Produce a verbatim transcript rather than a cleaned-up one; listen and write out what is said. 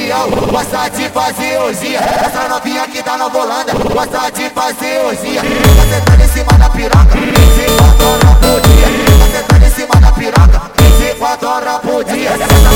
região gosta de fazer orgia. Essa novinha que tá na volanda gosta de fazer orgia. Tá sentando em cima da piroca, vinte e quatro horas por dia. Tá sentando em cima da piroca, vinte e quatro horas por dia.